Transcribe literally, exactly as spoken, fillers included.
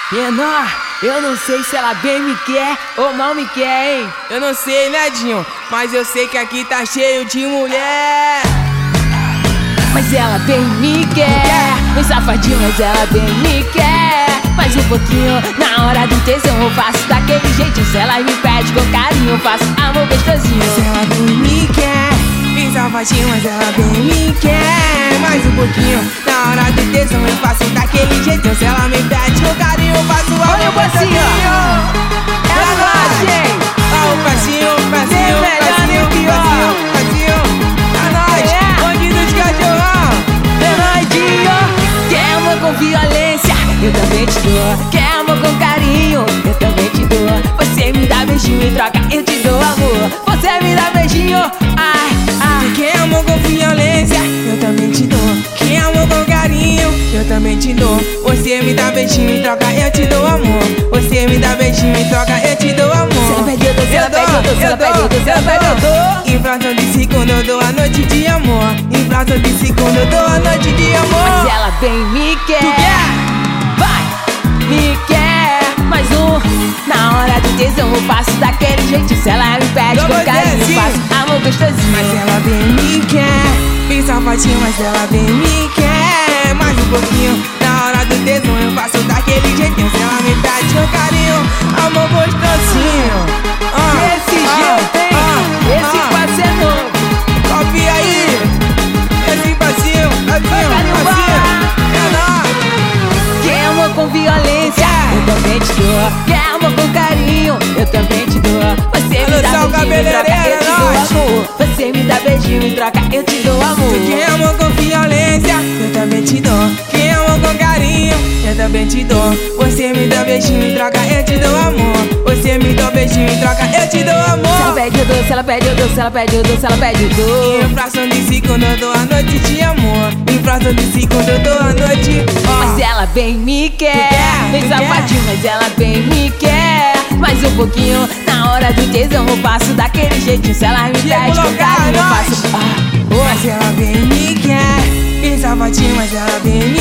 Menor, eu não sei se ela bem me quer ou mal me quer, hein? Eu não sei, né, Dinho? Mas eu sei que aqui tá cheio de mulher. Mas ela bem me quer, bem safadinho, mas ela bem me quer. Mais um pouquinho, na hora do tesão eu faço daquele jeitinho. Se ela me pede com carinho, eu faço amor gostosinho. Mas ela bem me quer, bem safadinho, mas ela bem me quer. Mais um pouquinho, na hora do tesão eu faço daquele jeitinho. Se ela me pede com carinho, eu faço amor Olha o gostosinho. É nóis, hein? Ó, o passinho, passinho, passinho, passinho, passinho. É nóis, bandido de cachorrão. É nóis, Dinho. Quer amor com violência? Eu também te dou. Quer amor com carinho? Eu também te dou. Você me dá beijinho em troca, eu te dou amor. Você me dá beijinho, ai, ai. Quer amor com violência? Eu também te dou. Quer amor com carinho? Eu também te dou. Você me dá beijinho em troca, eu te dou amor. Você me dá beijinho em troca, eu te dou amor. Se ela pede, eu dou. Se ela pede, eu dou. Se ela pede, eu dou. Se ela pede, eu dou. Em fração de segundo eu dou a noite de amor. Em fração de segundo eu dou a noite de amor. Mas ela bem me quer. Tu quer? Vai, me quer. Mais um, na hora do tesão eu faço daquele jeito. Se ela me pede Eu com vou carinho, dizer, eu faço amor gostosinho. Mas ela bem me quer, bem safadinho, mas ela bem me quer. Mais um pouquinho, na hora do tesão eu faço daquele jeitinho. Se ela me pede com carinho, amor gostosinho. Ah, Desse ah, jeito, hein? ah, Esse ah. passe é novo. Copia aí, esse passinho, passinho, Carinho, passinho. É nóis. Quer amor com violência? Eu também te dou. Quer amor com carinho? Eu também te dou. Você me dá Alô, beijinho em troca, eu te dou nós. amor. Você me dá beijinho em troca, eu te dou amor. Quem amor com violência, eu também te dou. Quem amor com carinho, eu também te dou. Você me dá beijinho em troca, eu te dou amor. Você me dá beijinho em troca, eu te dou Se ela amor. pede, eu dou. Se ela pede, eu dou. Se ela pede, eu dou. Se ela pede, eu dou. Em fração de segundo eu dou a noite de amor. Em fração de segundo eu dou a noite. Mas Ó, ela bem me quer, quer? bem Tu safadinho, mas ela bem me quer. Mais um pouquinho, na hora do tesão eu faço daquele jeitinho. Se ela me pede com colocar carinho, eu nós. faço ah, mas ela bem me quer, bem safadinho, mas ela bem me